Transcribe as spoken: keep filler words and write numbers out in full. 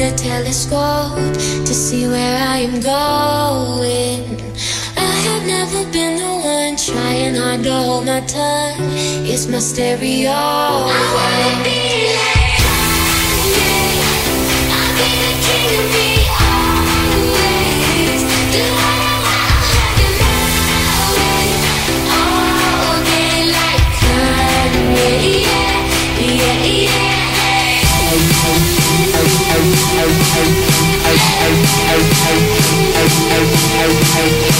a telescope to see where I am going. I have never been the one trying hard to hold my tongue. It's my stereo. I wanna be like Kanye. I'll be the king of me always. Do I know I'll have it my way all day like Kanye. Yeah, yeah, yeah. Hey.